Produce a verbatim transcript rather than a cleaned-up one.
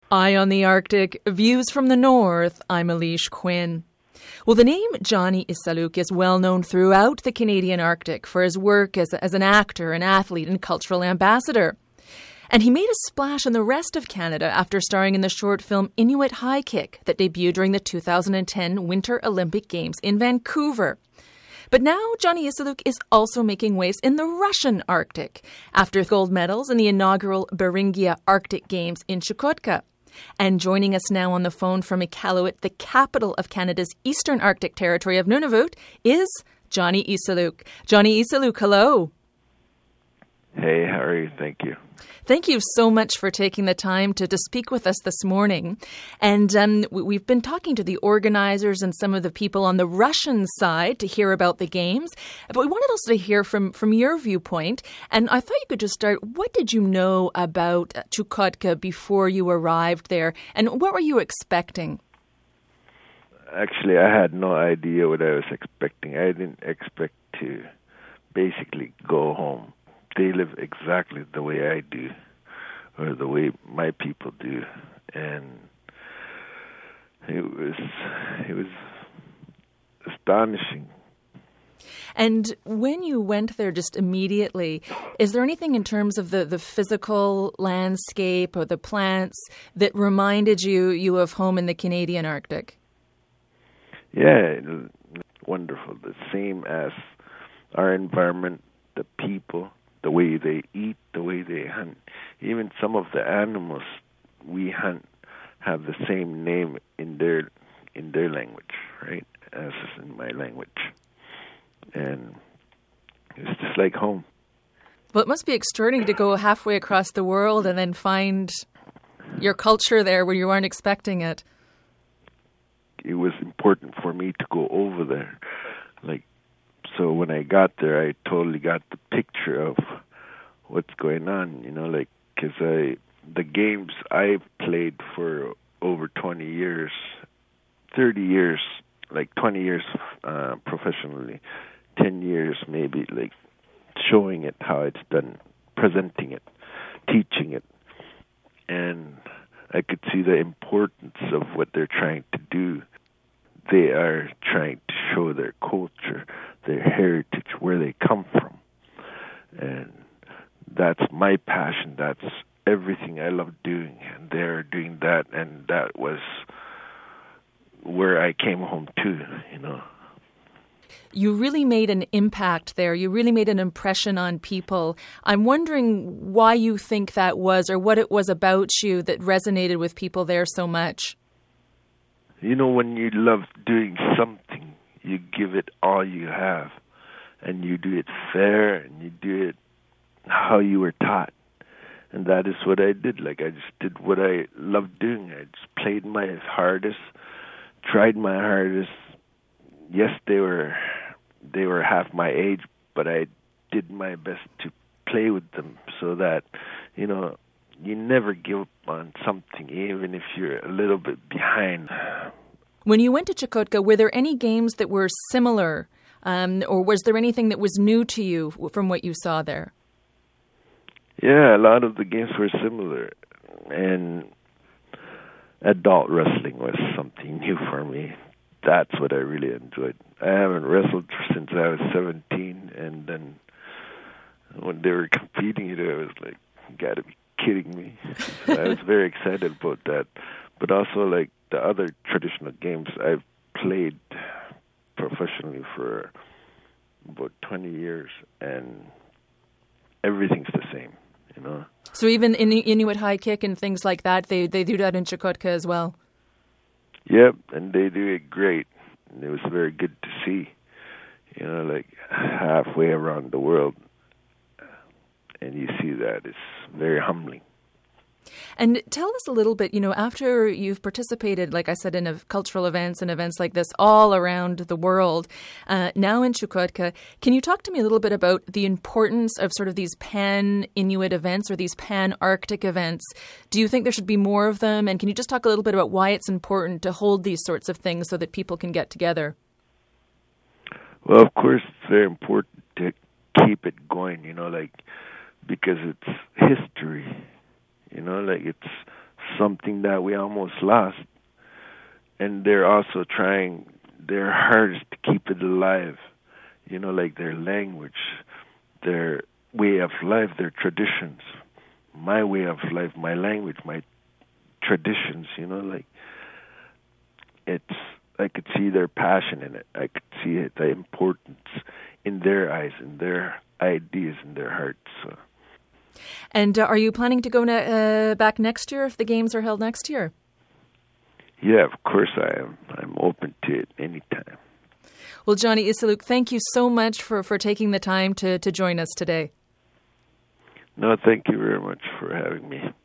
Eye on the Arctic, Views from the North. I'm Alish Quinn. Well, the name Johnny Isaluk is well known throughout the Canadian Arctic for his work as, as an actor, an athlete, and cultural ambassador. And he made a splash in the rest of Canada after starring in the short film Inuit High Kick that debuted during the two thousand ten Winter Olympic Games in Vancouver. But now Johnny Isaluk is also making waves in the Russian Arctic after gold medals in the inaugural Beringia Arctic Games in Chukotka. And joining us now on the phone from Iqaluit, the capital of Canada's Eastern Arctic territory of Nunavut, is Johnny Isaluk. Johnny Isaluk, hello. Hey, how are you? Thank you. Thank you so much for taking the time to, to speak with us this morning. And um, we've been talking to the organizers and some of the people on the Russian side to hear about the games. But we wanted also to hear from, from your viewpoint. And I thought you could just start. What did you know about Chukotka before you arrived there? And what were you expecting? Actually, I had no idea what I was expecting. I didn't expect to basically go home. They live exactly the way I do, or the way my people do, and it was it was astonishing. And when you went there just immediately, is there anything in terms of the, the physical landscape or the plants that reminded you you of home in the Canadian Arctic? Yeah, wonderful. The same as our environment, the people, the way they eat, the way they hunt. Even some of the animals we hunt have the same name in their in their language, right, as in my language. And it's just like home. Well, it must be extraordinary to go halfway across the world and then find your culture there where you weren't expecting it. It was important for me to go over there. Like, so when I got there, I totally got the picture of what's going on, you know, like, because I, the games I've played for over twenty years, thirty years, like twenty years uh, professionally, ten years maybe, like showing it how it's done, presenting it, teaching it. And I could see the importance of what they're trying to do. They are trying to show their culture, their heritage, where they come from. And that's my passion. That's everything I love doing. And they're doing that, and that was where I came home to, you know. You really made an impact there. You really made an impression on people. I'm wondering why you think that was, or what it was about you that resonated with people there so much. You know, when you love doing something, you give it all you have, and you do it fair, and you do it how you were taught. And that is what I did. Like, I just did what I loved doing. I just played my hardest, tried my hardest. Yes, they were they were half my age, but I did my best to play with them so that, you know, you never give up on something, even if you're a little bit behind. When you went to Chukotka, were there any games that were similar, um, or was there anything that was new to you from what you saw there? Yeah, a lot of the games were similar, and adult wrestling was something new for me. That's what I really enjoyed. I haven't wrestled since I was seventeen, and then when they were competing, I was like, you gotta be kidding me. So I was very excited about that. But also, like, the other traditional games I've played professionally for about twenty years, and everything's the same, you know. So even in Inuit High Kick and things like that, they, they do that in Chukotka as well? Yep, and they do it great. And it was very good to see, you know, like halfway around the world. And you see that. It's very humbling. And tell us a little bit, you know, after you've participated, like I said, in a cultural events and events like this all around the world, uh, now in Chukotka, can you talk to me a little bit about the importance of sort of these pan-Inuit events or these pan-Arctic events? Do you think there should be more of them? And can you just talk a little bit about why it's important to hold these sorts of things so that people can get together? Well, of course, it's very important to keep it going, you know, like, because it's history. You know, like, it's something that we almost lost. And they're also trying their hardest to keep it alive, you know, like their language, their way of life, their traditions, my way of life, my language, my traditions, you know, like it's, I could see their passion in it. I could see it, the importance in their eyes, in their ideas, in their hearts. So. And uh, are you planning to go ne- uh, back next year if the games are held next year? Yeah, of course I am. I'm open to it anytime. Well, Johnny Isiluk, thank you so much for, for taking the time to, to join us today. No, thank you very much for having me.